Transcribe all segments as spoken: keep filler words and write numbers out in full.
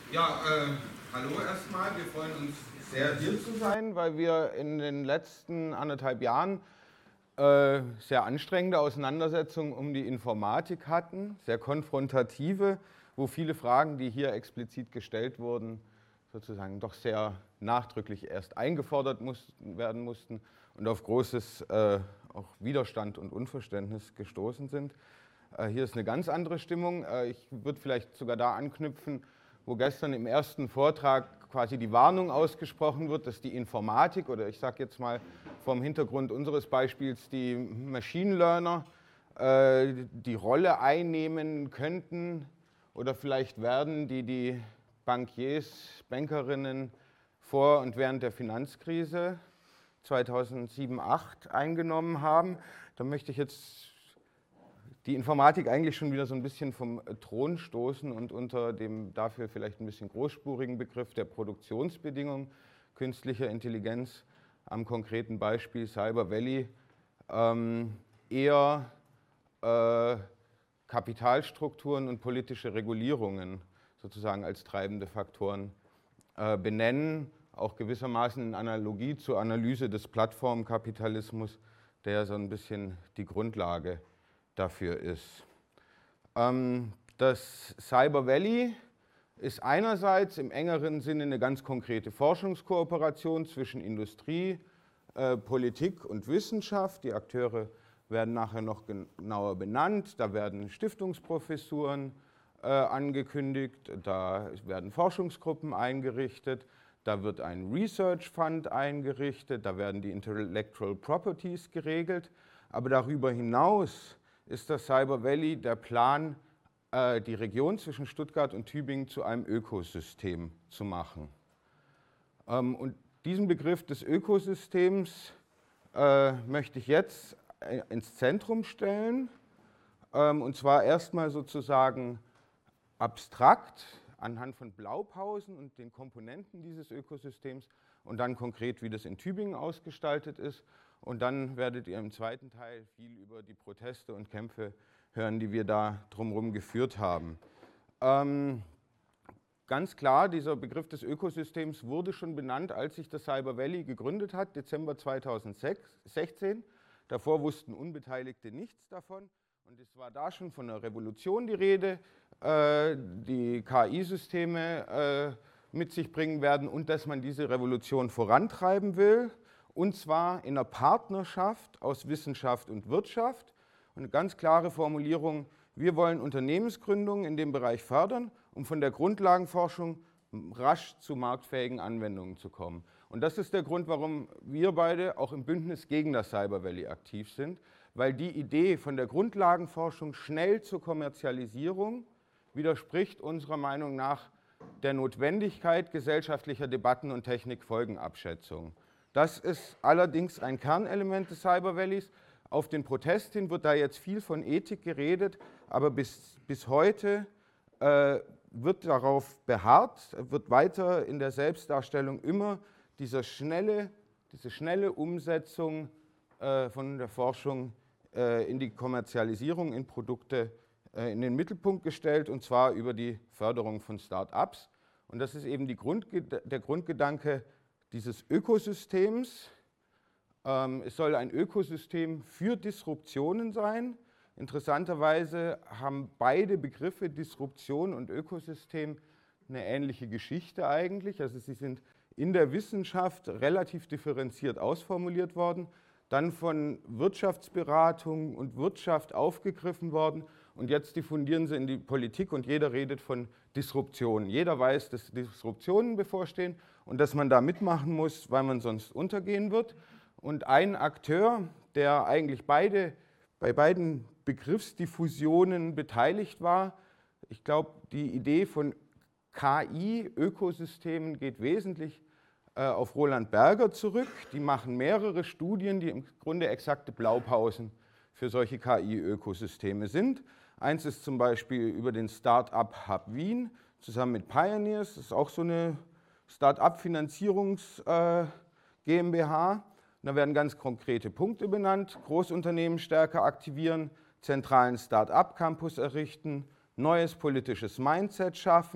Ja, äh, hallo erstmal. Wir freuen uns sehr, hier zu sein, weil wir in den letzten anderthalb Jahren äh, sehr anstrengende Auseinandersetzungen um die Informatik hatten, sehr konfrontative, wo viele Fragen, die hier explizit gestellt wurden, sozusagen doch sehr nachdrücklich erst eingefordert mussten, werden mussten und auf großes äh, auch Widerstand und Unverständnis gestoßen sind. Äh, hier ist eine ganz andere Stimmung. Äh, ich würde vielleicht sogar da anknüpfen, wo gestern im ersten Vortrag quasi die Warnung ausgesprochen wird, dass die Informatik oder ich sage jetzt mal vom Hintergrund unseres Beispiels die Machine Learner äh, die Rolle einnehmen könnten oder vielleicht werden, die die Bankiers, Bankerinnen vor und während der Finanzkrise zweitausendsieben acht eingenommen haben. Da möchte ich jetzt die Informatik eigentlich schon wieder so ein bisschen vom Thron stoßen und unter dem dafür vielleicht ein bisschen großspurigen Begriff der Produktionsbedingungen künstlicher Intelligenz am konkreten Beispiel Cyber Valley ähm, eher äh, Kapitalstrukturen und politische Regulierungen sozusagen als treibende Faktoren äh, benennen, auch gewissermaßen in Analogie zur Analyse des Plattformkapitalismus, der so ein bisschen die Grundlage dafür ist. Ähm, das Cyber Valley ist einerseits im engeren Sinne eine ganz konkrete Forschungskooperation zwischen Industrie, äh, Politik und Wissenschaft. Die Akteure werden nachher noch genauer benannt. Da werden Stiftungsprofessuren äh, angekündigt, da werden Forschungsgruppen eingerichtet, da wird ein Research Fund eingerichtet, da werden die Intellectual Properties geregelt. Aber darüber hinaus ist das Cyber Valley der Plan, äh, die Region zwischen Stuttgart und Tübingen zu einem Ökosystem zu machen. Ähm, und diesen Begriff des Ökosystems äh, möchte ich jetzt ins Zentrum stellen, ähm, und zwar erstmal sozusagen abstrakt anhand von Blaupausen und den Komponenten dieses Ökosystems und dann konkret, wie das in Tübingen ausgestaltet ist. Und dann werdet ihr im zweiten Teil viel über die Proteste und Kämpfe hören, die wir da drumherum geführt haben. Ähm, ganz klar, dieser Begriff des Ökosystems wurde schon benannt, als sich das Cyber Valley gegründet hat, Dezember zweitausendsechzehn. Davor wussten Unbeteiligte nichts davon. Und es war da schon von einer Revolution die Rede, äh, die K I-Systeme äh, mit sich bringen werden und dass man diese Revolution vorantreiben will. Und zwar in einer Partnerschaft aus Wissenschaft und Wirtschaft. Und eine ganz klare Formulierung, wir wollen Unternehmensgründungen in dem Bereich fördern, um von der Grundlagenforschung rasch zu marktfähigen Anwendungen zu kommen. Und das ist der Grund, warum wir beide auch im Bündnis gegen das Cyber Valley aktiv sind, weil die Idee von der Grundlagenforschung schnell zur Kommerzialisierung widerspricht unserer Meinung nach der Notwendigkeit gesellschaftlicher Debatten und Technikfolgenabschätzung. Das ist allerdings ein Kernelement des Cyber Valleys. Auf den Protest hin wird da jetzt viel von Ethik geredet, aber bis, bis heute äh, wird darauf beharrt, wird weiter in der Selbstdarstellung immer diese schnelle, diese schnelle Umsetzung äh, von der Forschung äh, in die Kommerzialisierung, in Produkte äh, in den Mittelpunkt gestellt, und zwar über die Förderung von Start-ups. Und das ist eben die Grundged- der Grundgedanke dieses Ökosystems. Ähm, es soll ein Ökosystem für Disruptionen sein. Interessanterweise haben beide Begriffe Disruption und Ökosystem eine ähnliche Geschichte eigentlich. Also sie sind in der Wissenschaft relativ differenziert ausformuliert worden, dann von Wirtschaftsberatung und Wirtschaft aufgegriffen worden und jetzt diffundieren sie in die Politik und jeder redet von Disruption. Jeder weiß, dass Disruptionen bevorstehen und dass man da mitmachen muss, weil man sonst untergehen wird. Und ein Akteur, der eigentlich beide, bei beiden Begriffsdiffusionen beteiligt war, ich glaube, die Idee von K I-Ökosystemen geht wesentlich äh, auf Roland Berger zurück. Die machen mehrere Studien, die im Grunde exakte Blaupausen für solche K I-Ökosysteme sind. Eins ist zum Beispiel über den Start-up Hub Wien, zusammen mit Pioneers, das ist auch so eine Start-up-Finanzierungs-GmbH. Äh, da werden ganz konkrete Punkte benannt: Großunternehmen stärker aktivieren, zentralen Start-up-Campus errichten, neues politisches Mindset schaffen,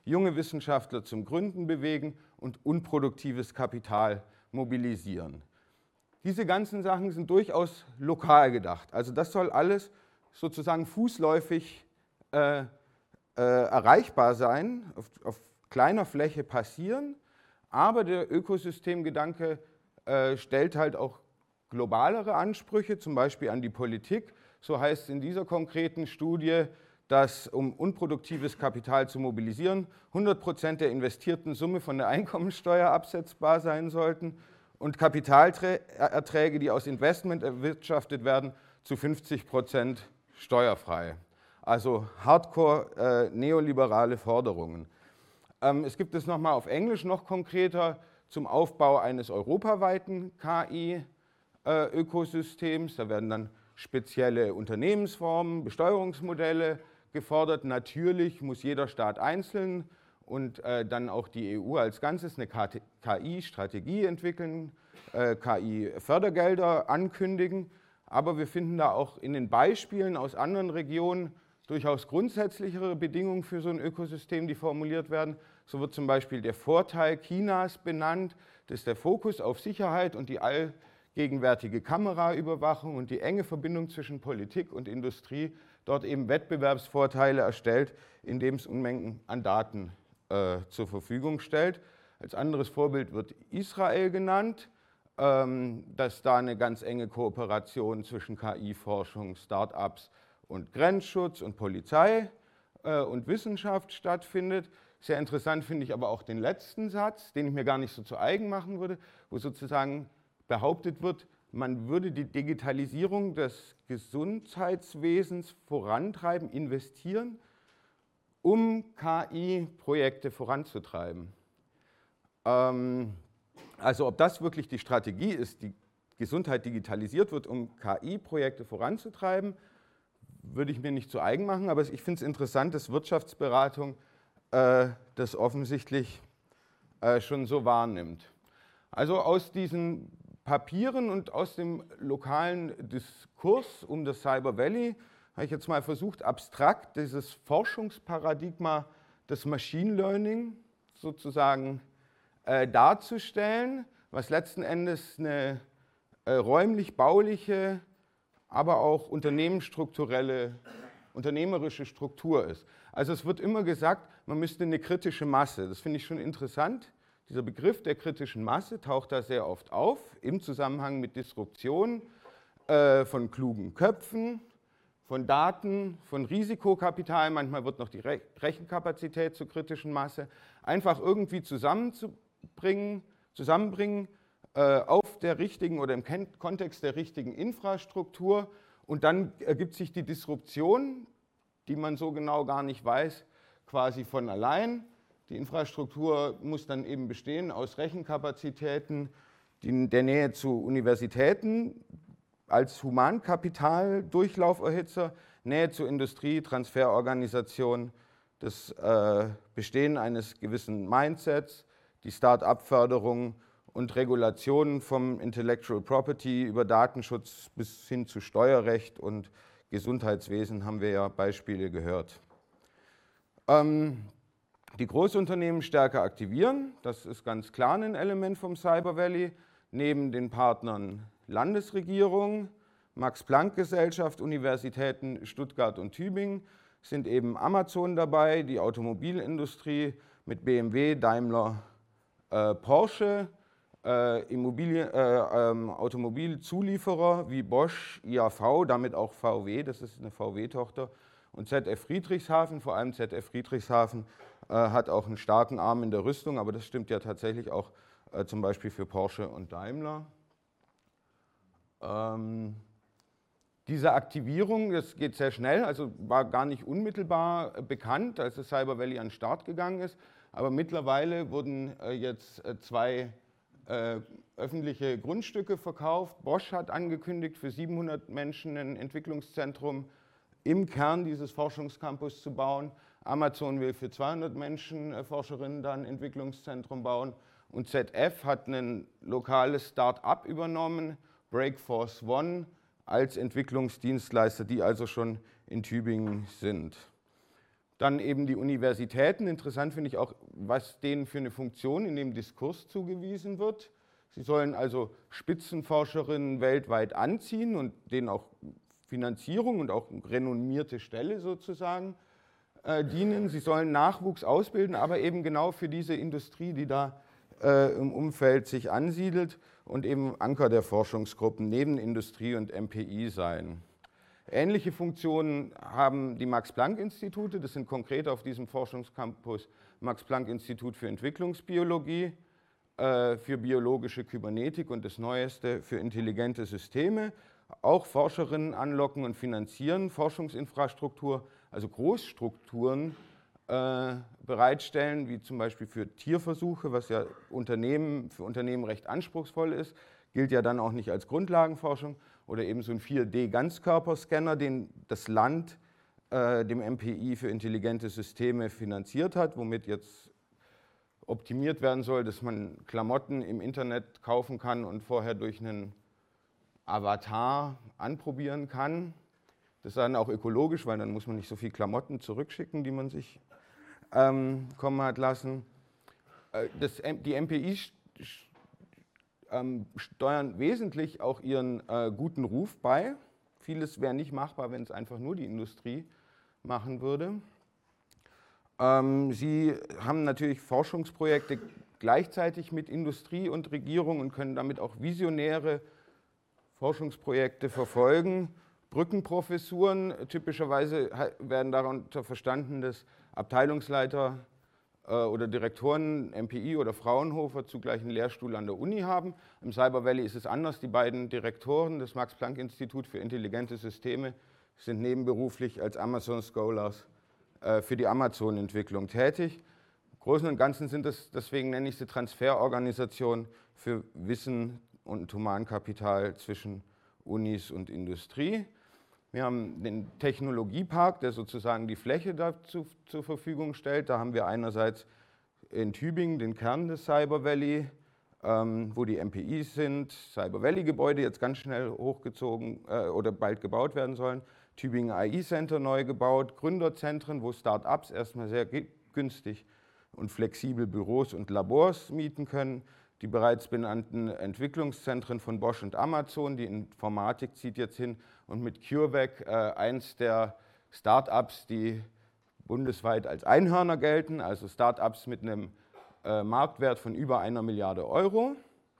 junge Wissenschaftler zum Gründen bewegen und unproduktives Kapital mobilisieren. Diese ganzen Sachen sind durchaus lokal gedacht. Also das soll alles sozusagen fußläufig äh, äh, erreichbar sein, auf, auf kleiner Fläche passieren, aber der Ökosystemgedanke äh, stellt halt auch globalere Ansprüche, zum Beispiel an die Politik. So heißt es in dieser konkreten Studie, dass, um unproduktives Kapital zu mobilisieren, hundert Prozent der investierten Summe von der Einkommensteuer absetzbar sein sollten und Kapitalerträge, die aus Investment erwirtschaftet werden, zu fünfzig Prozent steuerfrei. Also hardcore äh, neoliberale Forderungen. Ähm, es gibt es nochmal auf Englisch noch konkreter zum Aufbau eines europaweiten K I-Ökosystems. Da werden dann spezielle Unternehmensformen, Besteuerungsmodelle gefordert. Natürlich muss jeder Staat einzeln und äh, dann auch die E U als Ganzes eine K I-Strategie entwickeln, äh, K I-Fördergelder ankündigen. Aber wir finden da auch in den Beispielen aus anderen Regionen durchaus grundsätzlichere Bedingungen für so ein Ökosystem, die formuliert werden. So wird zum Beispiel der Vorteil Chinas benannt, das ist der Fokus auf Sicherheit und die allgegenwärtige Kameraüberwachung und die enge Verbindung zwischen Politik und Industrie dort eben Wettbewerbsvorteile erstellt, indem es Unmengen an Daten äh, zur Verfügung stellt. Als anderes Vorbild wird Israel genannt, ähm, dass da eine ganz enge Kooperation zwischen K I-Forschung, Start-ups und Grenzschutz und Polizei äh, und Wissenschaft stattfindet. Sehr interessant finde ich aber auch den letzten Satz, den ich mir gar nicht so zu eigen machen würde, wo sozusagen behauptet wird, man würde die Digitalisierung des Gesundheitswesens vorantreiben, investieren, um K I-Projekte voranzutreiben. Ähm, also ob das wirklich die Strategie ist, die Gesundheit digitalisiert wird, um K I-Projekte voranzutreiben, würde ich mir nicht zu eigen machen, aber ich finde es interessant, dass Wirtschaftsberatung äh, das offensichtlich äh, schon so wahrnimmt. Also aus diesen Papieren und aus dem lokalen Diskurs um das Cyber Valley habe ich jetzt mal versucht, abstrakt dieses Forschungsparadigma des Machine Learning sozusagen äh, darzustellen, was letzten Endes eine äh, räumlich-bauliche, aber auch unternehmensstrukturelle, unternehmerische Struktur ist. Also es wird immer gesagt, man müsste eine kritische Masse, das finde ich schon interessant. Dieser Begriff der kritischen Masse taucht da sehr oft auf, im Zusammenhang mit Disruption äh, von klugen Köpfen, von Daten, von Risikokapital, manchmal wird noch die Re Rechenkapazität zur kritischen Masse, einfach irgendwie zusammenzubringen, zusammenbringen, auf der richtigen oder im Kontext der richtigen Infrastruktur und dann ergibt sich die Disruption, die man so genau gar nicht weiß, quasi von allein. Die Infrastruktur muss dann eben bestehen aus Rechenkapazitäten, die der Nähe zu Universitäten als Humankapital-Durchlauferhitzer, Nähe zur Industrie, Transferorganisation, das äh, Bestehen eines gewissen Mindsets, die Start-up-Förderung und Regulationen vom Intellectual Property über Datenschutz bis hin zu Steuerrecht und Gesundheitswesen haben wir ja Beispiele gehört. Ähm, die Großunternehmen stärker aktivieren, das ist ganz klar ein Element vom Cyber Valley, neben den Partnern Landesregierung, Max-Planck-Gesellschaft, Universitäten Stuttgart und Tübingen, sind eben Amazon dabei, die Automobilindustrie mit B M W, Daimler, äh, Porsche, Äh, Immobilien, äh, ähm, Automobilzulieferer wie Bosch, I A V, damit auch V W, das ist eine V W-Tochter, und Z F Friedrichshafen, vor allem Z F Friedrichshafen, äh, hat auch einen starken Arm in der Rüstung, aber das stimmt ja tatsächlich auch äh, zum Beispiel für Porsche und Daimler. Ähm, diese Aktivierung, das geht sehr schnell, also war gar nicht unmittelbar äh, bekannt, als das Cyber Valley an den Start gegangen ist, aber mittlerweile wurden äh, jetzt äh, zwei Äh, öffentliche Grundstücke verkauft. Bosch hat angekündigt, für siebenhundert Menschen ein Entwicklungszentrum im Kern dieses Forschungscampus zu bauen. Amazon will für zweihundert Menschen, äh, Forscherinnen, dann ein Entwicklungszentrum bauen. Und Z F hat ein lokales Start-up übernommen, Breakforce One, als Entwicklungsdienstleister, die also schon in Tübingen sind. Dann eben die Universitäten. Interessant finde ich auch, was denen für eine Funktion in dem Diskurs zugewiesen wird. Sie sollen also Spitzenforscherinnen weltweit anziehen und denen auch Finanzierung und auch renommierte Stelle sozusagen äh, dienen. Sie sollen Nachwuchs ausbilden, aber eben genau für diese Industrie, die da äh, im Umfeld sich ansiedelt und eben Anker der Forschungsgruppen neben Industrie und M P I sein. Ähnliche Funktionen haben die Max-Planck-Institute, das sind konkret auf diesem Forschungscampus Max-Planck-Institut für Entwicklungsbiologie, äh, für biologische Kybernetik und das Neueste für intelligente Systeme. Auch Forscherinnen anlocken und finanzieren, Forschungsinfrastruktur, also Großstrukturen äh, bereitstellen, wie zum Beispiel für Tierversuche, was ja Unternehmen, für Unternehmen recht anspruchsvoll ist, gilt ja dann auch nicht als Grundlagenforschung. Oder eben so ein vier D-Ganzkörperscanner, den das Land äh, dem M P I für intelligente Systeme finanziert hat, womit jetzt optimiert werden soll, dass man Klamotten im Internet kaufen kann und vorher durch einen Avatar anprobieren kann. Das ist dann auch ökologisch, weil dann muss man nicht so viel Klamotten zurückschicken, die man sich ähm, kommen hat lassen. Äh, das, die M P I Ähm, steuern wesentlich auch ihren äh, guten Ruf bei. Vieles wäre nicht machbar, wenn es einfach nur die Industrie machen würde. Ähm, sie haben natürlich Forschungsprojekte gleichzeitig mit Industrie und Regierung und können damit auch visionäre Forschungsprojekte verfolgen. Brückenprofessuren, typischerweise werden darunter verstanden, dass Abteilungsleiter oder Direktoren M P I oder Fraunhofer zugleich einen Lehrstuhl an der Uni haben. Im Cyber Valley ist es anders. Die beiden Direktoren des Max-Planck-Institut für intelligente Systeme sind nebenberuflich als Amazon Scholars äh, für die Amazon-Entwicklung tätig. Im Großen und Ganzen sind es, deswegen nenne ich sie Transferorganisationen für Wissen und Humankapital zwischen Unis und Industrie. Wir haben den Technologiepark, der sozusagen die Fläche dazu zur Verfügung stellt. Da haben wir einerseits in Tübingen den Kern des Cyber Valley, ähm, wo die M P Is sind, Cyber Valley-Gebäude jetzt ganz schnell hochgezogen äh, oder bald gebaut werden sollen. Tübingen I E-Center neu gebaut, Gründerzentren, wo Start-ups erstmal sehr günstig und flexibel Büros und Labors mieten können. Die bereits benannten Entwicklungszentren von Bosch und Amazon, die Informatik zieht jetzt hin und mit CureVac äh, eins der Start-ups, die bundesweit als Einhörner gelten, also Start-ups mit einem äh, Marktwert von über einer Milliarde Euro,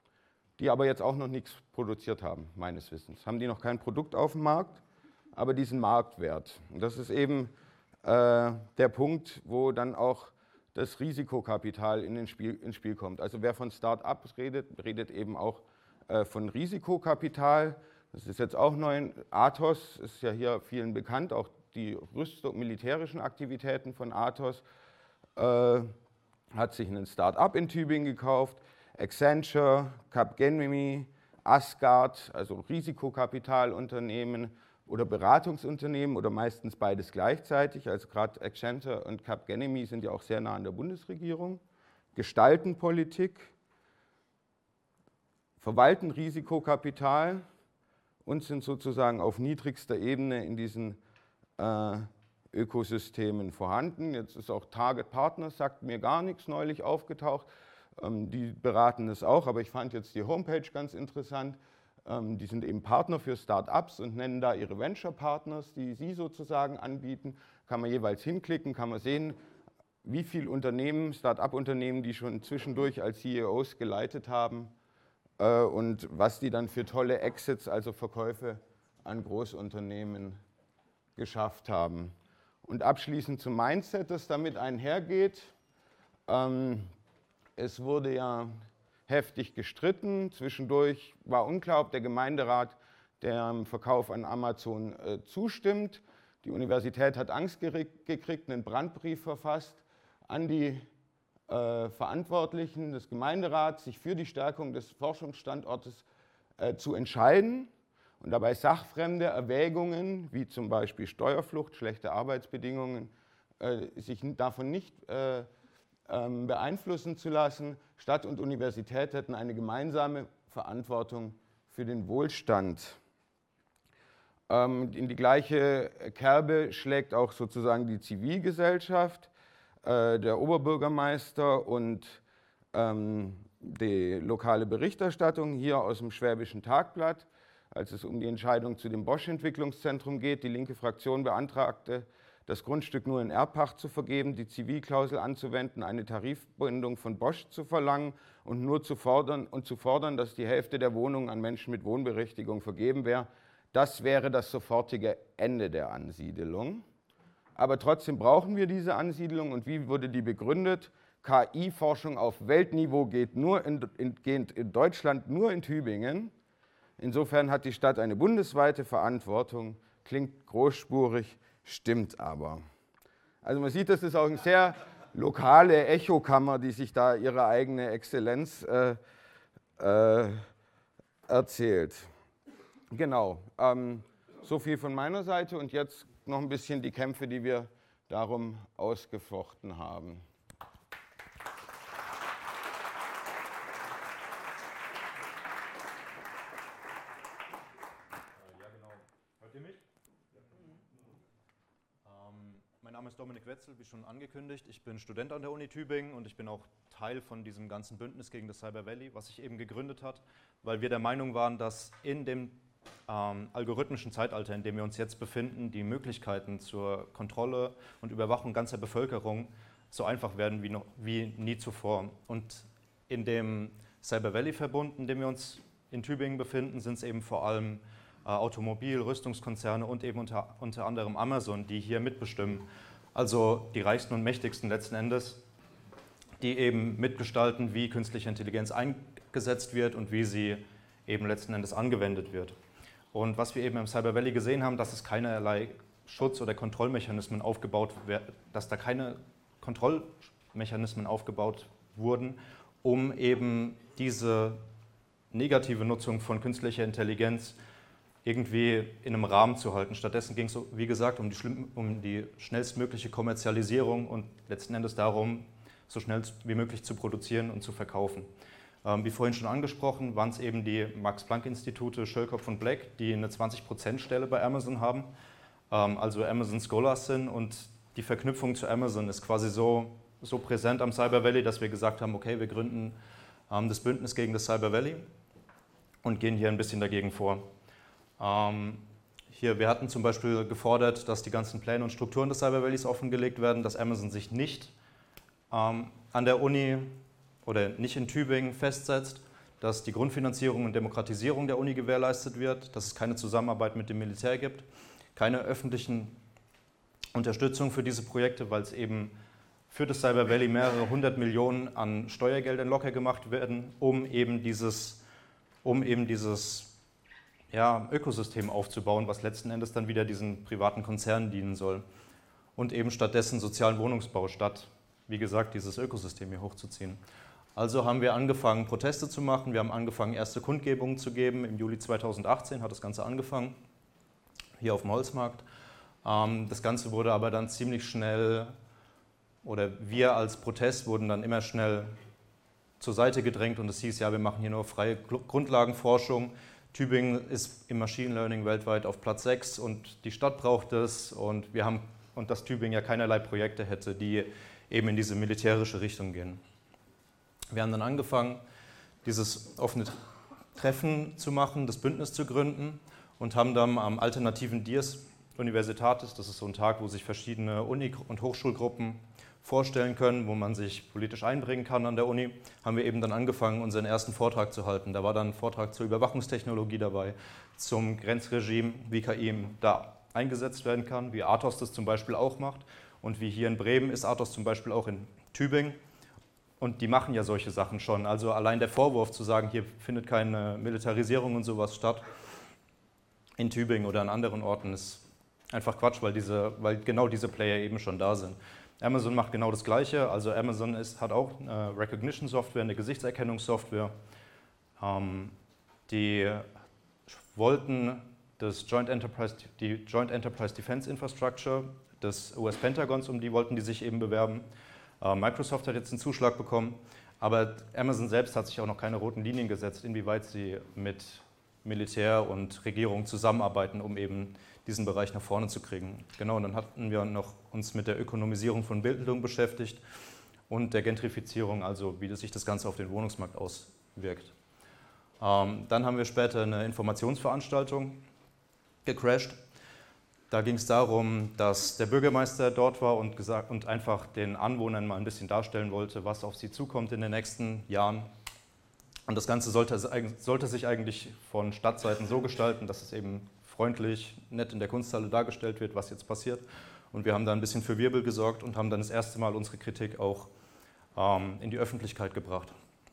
die aber jetzt auch noch nichts produziert haben, meines Wissens. Haben die noch kein Produkt auf dem Markt, aber diesen Marktwert. Und das ist eben äh, der Punkt, wo dann auch das Risikokapital in den Spiel, ins Spiel kommt. Also wer von Start-ups redet, redet eben auch äh, von Risikokapital. Das ist jetzt auch neu. Athos ist ja hier vielen bekannt, auch die Rüstung, militärischen Aktivitäten von Athos äh, hat sich ein Start-up in Tübingen gekauft. Accenture, Capgemini, Asgard, also Risikokapitalunternehmen oder Beratungsunternehmen oder meistens beides gleichzeitig. Also gerade Accenture und Capgemini sind ja auch sehr nah an der Bundesregierung. Gestalten Politik, verwalten Risikokapital und sind sozusagen auf niedrigster Ebene in diesen äh, Ökosystemen vorhanden. Jetzt ist auch Target Partners, sagt mir gar nichts, neulich aufgetaucht. Ähm, die beraten das auch, aber ich fand jetzt die Homepage ganz interessant. Ähm, die sind eben Partner für Start-ups und nennen da ihre Venture-Partners, die sie sozusagen anbieten. Kann man jeweils hinklicken, kann man sehen, wie viele Unternehmen, Start-up-Unternehmen, die schon zwischendurch als C E Os geleitet haben äh, und was die dann für tolle Exits, also Verkäufe an Großunternehmen geschafft haben. Und abschließend zum Mindset, das damit einhergeht. Ähm, es wurde ja heftig gestritten. Zwischendurch war unklar, ob der Gemeinderat dem Verkauf an Amazon äh, zustimmt. Die Universität hat Angst gekriegt, einen Brandbrief verfasst an die äh, Verantwortlichen des Gemeinderats, sich für die Stärkung des Forschungsstandortes äh, zu entscheiden und dabei sachfremde Erwägungen, wie zum Beispiel Steuerflucht, schlechte Arbeitsbedingungen, äh, sich davon nicht äh, ähm, beeinflussen zu lassen. Stadt und Universität hätten eine gemeinsame Verantwortung für den Wohlstand. Ähm, in die gleiche Kerbe schlägt auch sozusagen die Zivilgesellschaft, äh, der Oberbürgermeister und ähm, die lokale Berichterstattung hier aus dem Schwäbischen Tagblatt, als es um die Entscheidung zu dem Bosch-Entwicklungszentrum geht. Die linke Fraktion beantragte, das Grundstück nur in Erbpacht zu vergeben, die Zivilklausel anzuwenden, eine Tarifbindung von Bosch zu verlangen und nur zu fordern, und zu fordern, dass die Hälfte der Wohnungen an Menschen mit Wohnberechtigung vergeben wäre. Das wäre das sofortige Ende der Ansiedelung. Aber trotzdem brauchen wir diese Ansiedelung. Und wie wurde die begründet? K I-Forschung auf Weltniveau geht, nur in, in, geht in Deutschland nur in Tübingen. Insofern hat die Stadt eine bundesweite Verantwortung. Klingt großspurig, stimmt aber. Also man sieht, das ist auch eine sehr lokale Echokammer, die sich da ihre eigene Exzellenz äh, äh, erzählt. Genau, ähm, so viel von meiner Seite und jetzt noch ein bisschen die Kämpfe, die wir darum ausgefochten haben. Ja, genau. Hört ihr mich? Ähm, mein Name ist Dominik Wetzel, wie schon angekündigt. Ich bin Student an der Uni Tübingen und ich bin auch Teil von diesem ganzen Bündnis gegen das Cyber Valley, was sich eben gegründet hat, weil wir der Meinung waren, dass in dem ähm, algorithmischen Zeitalter, in dem wir uns jetzt befinden, die Möglichkeiten zur Kontrolle und Überwachung ganzer Bevölkerung so einfach werden wie, noch, wie nie zuvor. Und in dem Cyber Valley-Verbund, in dem wir uns in Tübingen befinden, sind es eben vor allem äh, Automobil-, Rüstungskonzerne und eben unter, unter anderem Amazon, die hier mitbestimmen. Also die reichsten und mächtigsten letzten Endes, die eben mitgestalten, wie künstliche Intelligenz eingesetzt wird und wie sie eben letzten Endes angewendet wird. Und was wir eben im Cyber Valley gesehen haben, dass es keinerlei Schutz- oder Kontrollmechanismen aufgebaut werden, dass da keine Kontrollmechanismen aufgebaut wurden, um eben diese negative Nutzung von künstlicher Intelligenz irgendwie in einem Rahmen zu halten. Stattdessen ging es, wie gesagt, um die, schlimm, um die schnellstmögliche Kommerzialisierung und letzten Endes darum, so schnell wie möglich zu produzieren und zu verkaufen. Wie vorhin schon angesprochen, waren es eben die Max-Planck-Institute Schölkopf und Black, die eine zwanzig Prozent Stelle bei Amazon haben, also Amazon Scholars sind, und die Verknüpfung zu Amazon ist quasi so, so präsent am Cyber Valley, dass wir gesagt haben, okay, wir gründen das Bündnis gegen das Cyber Valley und gehen hier ein bisschen dagegen vor. Hier, wir hatten zum Beispiel gefordert, dass die ganzen Pläne und Strukturen des Cyber Valleys offengelegt werden, dass Amazon sich nicht an der Uni oder nicht in Tübingen festsetzt, dass die Grundfinanzierung und Demokratisierung der Uni gewährleistet wird, dass es keine Zusammenarbeit mit dem Militär gibt, keine öffentlichen Unterstützung für diese Projekte, weil es eben für das Cyber Valley mehrere hundert Millionen an Steuergeldern locker gemacht werden, um eben dieses, um eben dieses ja, Ökosystem aufzubauen, was letzten Endes dann wieder diesen privaten Konzernen dienen soll. Und eben stattdessen sozialen Wohnungsbau statt, wie gesagt, dieses Ökosystem hier hochzuziehen. Also haben wir angefangen, Proteste zu machen. Wir haben angefangen, erste Kundgebungen zu geben. Im Juli zweitausendachtzehn hat das Ganze angefangen, hier auf dem Holzmarkt. Das Ganze wurde aber dann ziemlich schnell, oder wir als Protest wurden dann immer schnell zur Seite gedrängt und es hieß, ja, wir machen hier nur freie Grundlagenforschung. Tübingen ist im Machine Learning weltweit auf Platz sechs und die Stadt braucht es, und wir haben, und dass Tübingen ja keinerlei Projekte hätte, die eben in diese militärische Richtung gehen. Wir haben dann angefangen, dieses offene Treffen zu machen, das Bündnis zu gründen, und haben dann am alternativen Dies Universitatis, das ist so ein Tag, wo sich verschiedene Uni- und Hochschulgruppen vorstellen können, wo man sich politisch einbringen kann an der Uni, haben wir eben dann angefangen, unseren ersten Vortrag zu halten. Da war dann ein Vortrag zur Überwachungstechnologie dabei, zum Grenzregime, wie K I da eingesetzt werden kann, wie Athos das zum Beispiel auch macht, und wie hier in Bremen ist Athos zum Beispiel auch in Tübingen. Und die machen ja solche Sachen schon. Also allein der Vorwurf zu sagen, hier findet keine Militarisierung und sowas statt, in Tübingen oder an anderen Orten, ist einfach Quatsch, weil, diese, weil genau diese Player eben schon da sind. Amazon macht genau das Gleiche. Also Amazon ist, hat auch eine Recognition-Software, eine Gesichtserkennungssoftware. Ähm, die wollten das Joint Enterprise, die Joint Enterprise Defense Infrastructure des U S-Pentagons, um die wollten die sich eben bewerben. Microsoft hat jetzt einen Zuschlag bekommen, aber Amazon selbst hat sich auch noch keine roten Linien gesetzt, inwieweit sie mit Militär und Regierung zusammenarbeiten, um eben diesen Bereich nach vorne zu kriegen. Genau, und dann hatten wir noch uns mit der Ökonomisierung von Bildung beschäftigt und der Gentrifizierung, also wie sich das Ganze auf den Wohnungsmarkt auswirkt. Ähm, dann haben wir später eine Informationsveranstaltung gecrashed. Da ging es darum, dass der Bürgermeister dort war und, gesagt, und einfach den Anwohnern mal ein bisschen darstellen wollte, was auf sie zukommt in den nächsten Jahren. Und das Ganze sollte, sollte sich eigentlich von Stadtseiten so gestalten, dass es eben freundlich, nett in der Kunsthalle dargestellt wird, was jetzt passiert. Und wir haben da ein bisschen für Wirbel gesorgt und haben dann das erste Mal unsere Kritik auch ähm, in die Öffentlichkeit gebracht.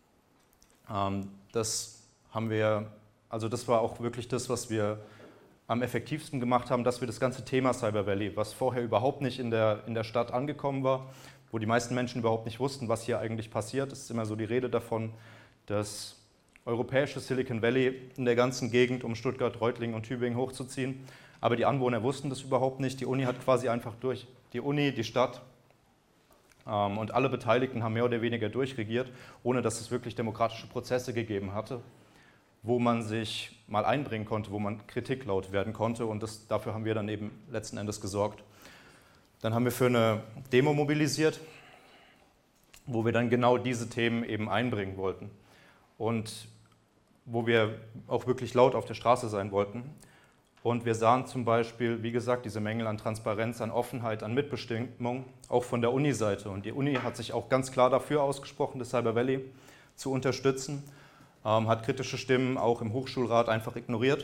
Ähm, das haben wir, also das war auch wirklich das, was wir am effektivsten gemacht haben, dass wir das ganze Thema Cyber Valley, was vorher überhaupt nicht in der, in der Stadt angekommen war, wo die meisten Menschen überhaupt nicht wussten, was hier eigentlich passiert. Es ist immer so die Rede davon, das europäische Silicon Valley in der ganzen Gegend um Stuttgart, Reutlingen und Tübingen hochzuziehen. Aber die Anwohner wussten das überhaupt nicht. Die Uni hat quasi einfach durch. Die Uni, die Stadt ähm, und alle Beteiligten haben mehr oder weniger durchregiert, ohne dass es wirklich demokratische Prozesse gegeben hatte, wo man sich mal einbringen konnte, wo man Kritik laut werden konnte. Und das, dafür haben wir dann eben letzten Endes gesorgt. Dann haben wir für eine Demo mobilisiert, wo wir dann genau diese Themen eben einbringen wollten. Und wo wir auch wirklich laut auf der Straße sein wollten. Und wir sahen zum Beispiel, wie gesagt, diese Mängel an Transparenz, an Offenheit, an Mitbestimmung, auch von der Uni-Seite. Und die Uni hat sich auch ganz klar dafür ausgesprochen, das Cyber Valley zu unterstützen, ähm, hat kritische Stimmen auch im Hochschulrat einfach ignoriert.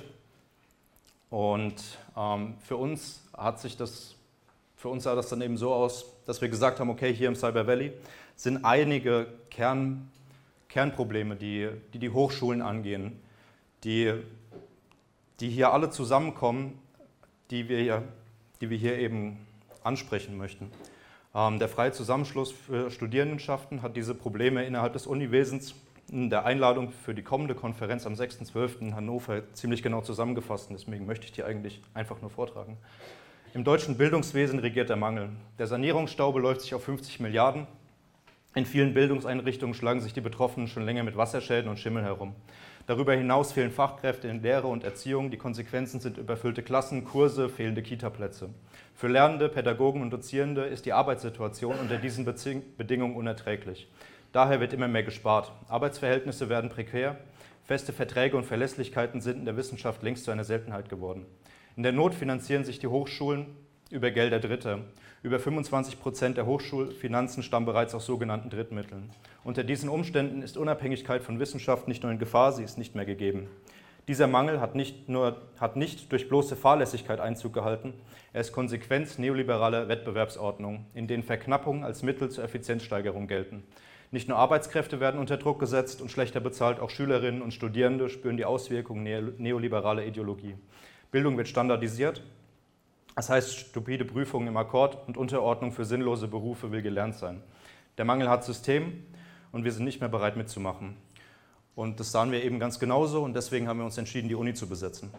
Und ähm, für uns hat sich das, für uns sah das dann eben so aus, dass wir gesagt haben, okay, hier im Cyber Valley sind einige Kern Kernprobleme, die, die die Hochschulen angehen, die, die hier alle zusammenkommen, die wir hier, die wir hier eben ansprechen möchten. Ähm, der Freie Zusammenschluss für Studierendenschaften hat diese Probleme innerhalb des Uniwesens in der Einladung für die kommende Konferenz am sechsten zwölften in Hannover ziemlich genau zusammengefasst. Deswegen möchte ich die eigentlich einfach nur vortragen. Im deutschen Bildungswesen regiert der Mangel. Der Sanierungsstau beläuft sich auf fünfzig Milliarden. In vielen Bildungseinrichtungen schlagen sich die Betroffenen schon länger mit Wasserschäden und Schimmel herum. Darüber hinaus fehlen Fachkräfte in Lehre und Erziehung. Die Konsequenzen sind überfüllte Klassen, Kurse, fehlende Kitaplätze. Für Lernende, Pädagogen und Dozierende ist die Arbeitssituation unter diesen Bedingungen unerträglich. Daher wird immer mehr gespart. Arbeitsverhältnisse werden prekär. Feste Verträge und Verlässlichkeiten sind in der Wissenschaft längst zu einer Seltenheit geworden. In der Not finanzieren sich die Hochschulen über Gelder Dritter. Über fünfundzwanzig Prozent der Hochschulfinanzen stammen bereits aus sogenannten Drittmitteln. Unter diesen Umständen ist Unabhängigkeit von Wissenschaft nicht nur in Gefahr, sie ist nicht mehr gegeben. Dieser Mangel hat nicht, nur, hat nicht durch bloße Fahrlässigkeit Einzug gehalten, er ist Konsequenz neoliberaler Wettbewerbsordnung, in denen Verknappungen als Mittel zur Effizienzsteigerung gelten. Nicht nur Arbeitskräfte werden unter Druck gesetzt und schlechter bezahlt, auch Schülerinnen und Studierende spüren die Auswirkungen neoliberaler Ideologie. Bildung wird standardisiert. Das heißt, stupide Prüfungen im Akkord und Unterordnung für sinnlose Berufe will gelernt sein. Der Mangel hat System und wir sind nicht mehr bereit mitzumachen. Und das sahen wir eben ganz genauso und deswegen haben wir uns entschieden, die Uni zu besetzen.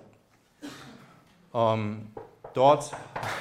Ähm, dort,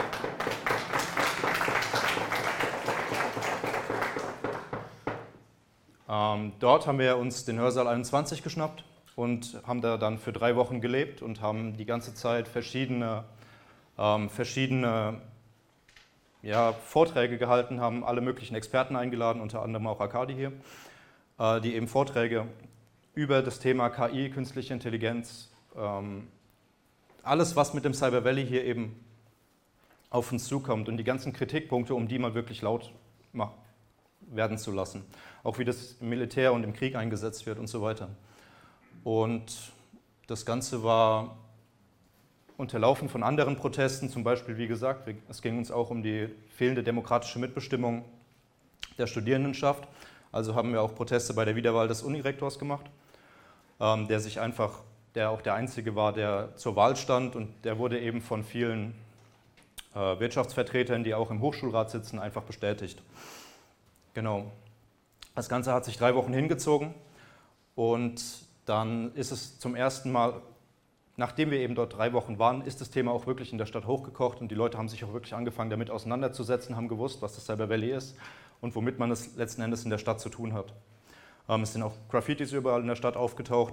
ähm, dort haben wir uns den Hörsaal einundzwanzig geschnappt und haben da dann für drei Wochen gelebt und haben die ganze Zeit verschiedene Ähm, verschiedene ja, Vorträge gehalten, haben alle möglichen Experten eingeladen, unter anderem auch Arkadi hier, äh, die eben Vorträge über das Thema K I, künstliche Intelligenz, ähm, alles, was mit dem Cyber Valley hier eben auf uns zukommt und die ganzen Kritikpunkte, um die mal wirklich laut werden zu lassen. Auch wie das im Militär und im Krieg eingesetzt wird und so weiter. Und das Ganze war unterlaufen von anderen Protesten, zum Beispiel, wie gesagt, es ging uns auch um die fehlende demokratische Mitbestimmung der Studierendenschaft. Also haben wir auch Proteste bei der Wiederwahl des Unirektors gemacht, ähm, der sich einfach, der auch der Einzige war, der zur Wahl stand und der wurde eben von vielen äh, Wirtschaftsvertretern, die auch im Hochschulrat sitzen, einfach bestätigt. Genau. Das Ganze hat sich drei Wochen hingezogen und dann ist es zum ersten Mal, nachdem wir eben dort drei Wochen waren, ist das Thema auch wirklich in der Stadt hochgekocht und die Leute haben sich auch wirklich angefangen, damit auseinanderzusetzen, haben gewusst, was das Cyber Valley ist und womit man es letzten Endes in der Stadt zu tun hat. Ähm, es sind auch Graffitis überall in der Stadt aufgetaucht,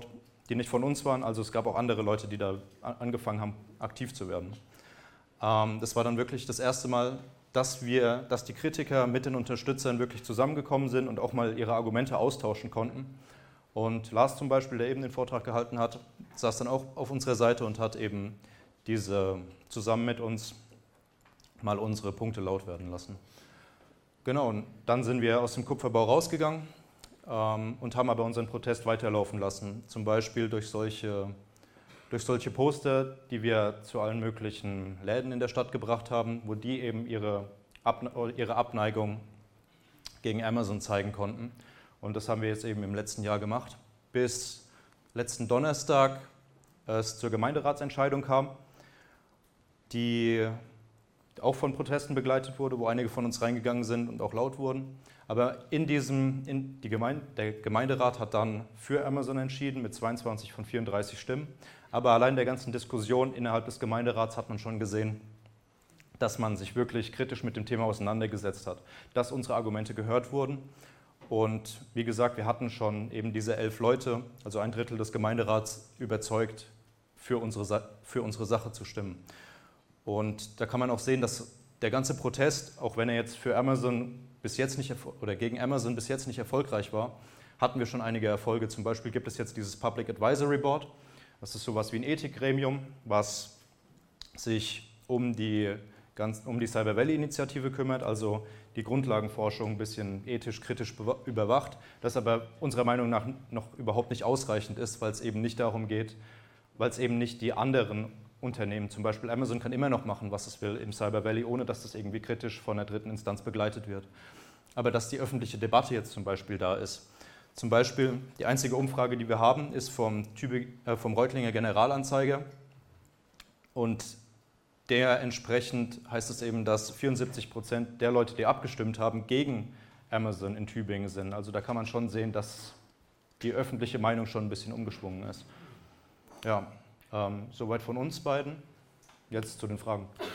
die nicht von uns waren. Also es gab auch andere Leute, die da angefangen haben, aktiv zu werden. Ähm, das war dann wirklich das erste Mal, dass wir, dass die Kritiker mit den Unterstützern wirklich zusammengekommen sind und auch mal ihre Argumente austauschen konnten. Und Lars zum Beispiel, der eben den Vortrag gehalten hat, saß dann auch auf unserer Seite und hat eben diese zusammen mit uns mal unsere Punkte laut werden lassen. Genau, und dann sind wir aus dem Kupferbau rausgegangen ähm, und haben aber unseren Protest weiterlaufen lassen. Zum Beispiel durch solche, durch solche Poster, die wir zu allen möglichen Läden in der Stadt gebracht haben, wo die eben ihre, Abne ihre Abneigung gegen Amazon zeigen konnten. Und das haben wir jetzt eben im letzten Jahr gemacht, bis letzten Donnerstag es zur Gemeinderatsentscheidung kam, die auch von Protesten begleitet wurde, wo einige von uns reingegangen sind und auch laut wurden. Aber in diesem, in die Gemeinde, der Gemeinderat hat dann für Amazon entschieden mit zweiundzwanzig von vierunddreißig Stimmen. Aber allein der ganzen Diskussion innerhalb des Gemeinderats hat man schon gesehen, dass man sich wirklich kritisch mit dem Thema auseinandergesetzt hat, dass unsere Argumente gehört wurden. Und wie gesagt, wir hatten schon eben diese elf Leute, also ein Drittel des Gemeinderats, überzeugt, für unsere, für unsere Sache zu stimmen. Und da kann man auch sehen, dass der ganze Protest, auch wenn er jetzt für Amazon bis jetzt nicht oder gegen Amazon bis jetzt nicht erfolgreich war, hatten wir schon einige Erfolge. Zum Beispiel gibt es jetzt dieses Public Advisory Board. Das ist sowas wie ein Ethikgremium, was sich um die, ganz, um die Cyber Valley-Initiative kümmert, also die Grundlagenforschung ein bisschen ethisch, kritisch überwacht, das aber unserer Meinung nach noch überhaupt nicht ausreichend ist, weil es eben nicht darum geht, weil es eben nicht die anderen Unternehmen, zum Beispiel Amazon, kann immer noch machen, was es will im Cyber Valley, ohne dass das irgendwie kritisch von der dritten Instanz begleitet wird. Aber dass die öffentliche Debatte jetzt zum Beispiel da ist. Zum Beispiel die einzige Umfrage, die wir haben, ist vom, Tübingen, äh, vom Reutlinger Generalanzeiger. Und der entsprechend heißt es eben, dass vierundsiebzig Prozent der Leute, die abgestimmt haben, gegen Amazon in Tübingen sind. Also da kann man schon sehen, dass die öffentliche Meinung schon ein bisschen umgeschwungen ist. Ja, ähm, soweit von uns beiden. Jetzt zu den Fragen.